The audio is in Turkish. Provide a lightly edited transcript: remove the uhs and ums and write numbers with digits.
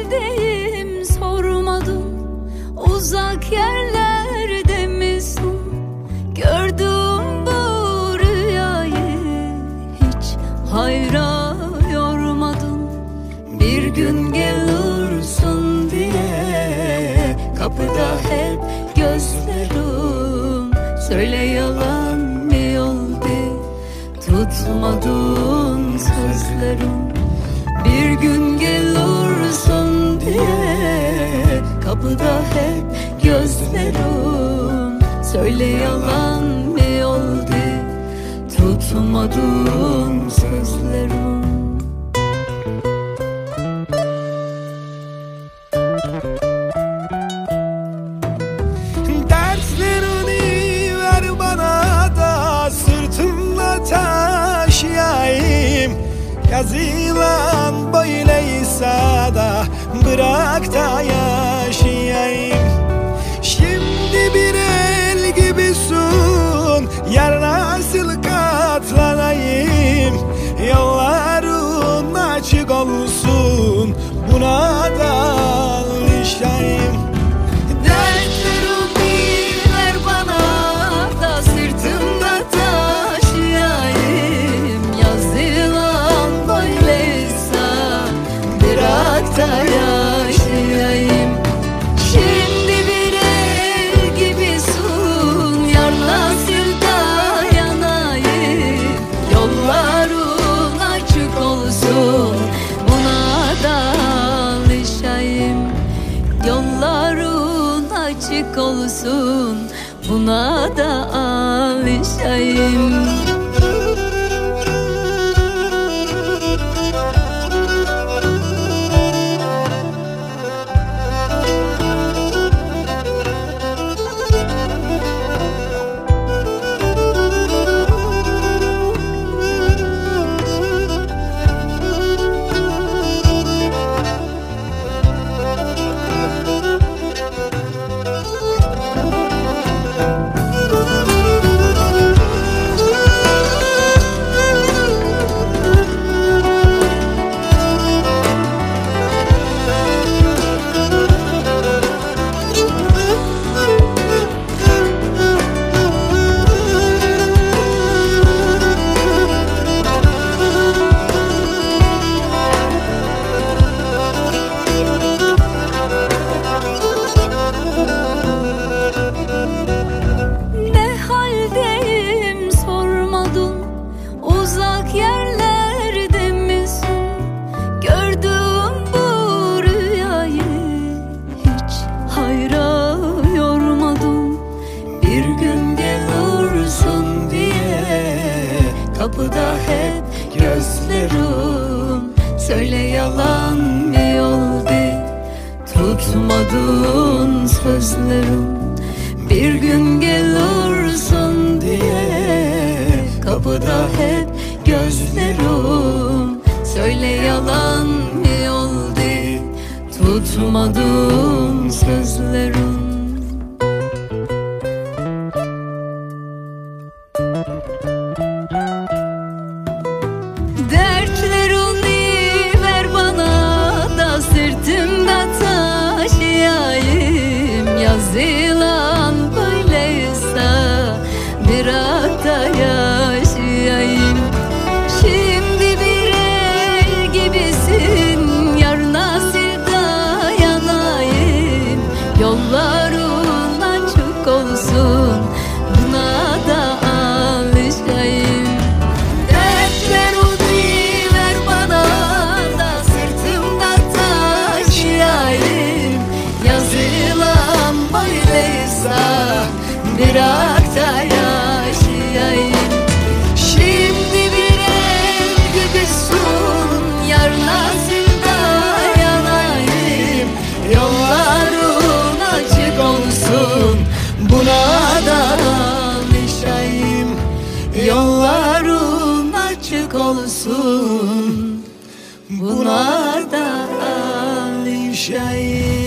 haldeyim sormadım, uzak yerlerde misin? Gördüm bu rüyayı, hiç hayra yormadım. Bir gün gelirsin diye kapıda hep gözlerim. Söyle yalan mı oldu, tutmadın sözlerim. Bir gün gelirsin diye kapıda hep gözlerim. Söyle yalan mı oldu, tutmadın sözlerim. Dertlerini ver bana da sırtımda taşıyayım. Yazılan böyleyse da bırak da yaşayayım. Şimdi bir el gibisin, yarın nasıl katlanayım? Yolların açık olsun, buna da alışayım. Dertlerimi ver bana da sırtımda taşıyayım. Yazılan böyleyse bırak da yaşayayım. Şimdi bir el gibisin, yar nasıl dayanayım? Yolların açık olsun, buna da alışayım. Yolların açık olsun, buna da alışayım. Yerlerde misin? Gördüm bu rüyayı, hiç hayra yormadım. Bir gün gelirsin diye kapıda hep gözlerim. Söyle yalan mı oldu, tutmadın sözlerim. Bir gün gelirsin diye kapıda hep gözlerim. Söyle yalan mı oldu, tutmadım sözlerim. Dertlerini ver bana da sırtımda taşıyayım. Yazılan böyleyse bırak da yaşayayım. Şimdi bir el gibisin, yar nasıl dayanayım? Yolların açık olsun, buna da alışayım. Dertlerini ver bana da sırtımda taşıyayım. Yazılan böyleyse bırak da yaşayayım. Şimdi bir el gibisin, yar nasıl dayanayım? Yolların açık olsun, buna da alışayım. Yolların açık olsun, buna da alışayım.